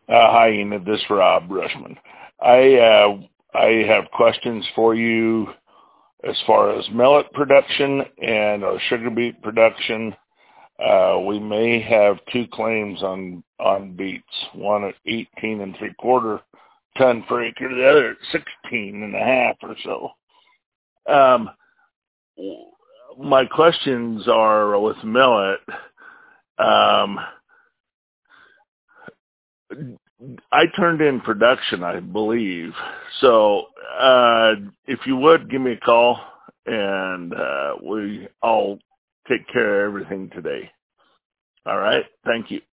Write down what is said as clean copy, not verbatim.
Hi, Enid. This is Rob Rushman. I have questions for you as far as millet production and our sugar beet production. We may have two claims on beets, one at 18 3/4 ton per acre, the other at 16.5 or so. Um, my questions are with millet. Um, I turned in production, I believe. So if you would give me a call, and I'll take care of everything today. All right. Thank you.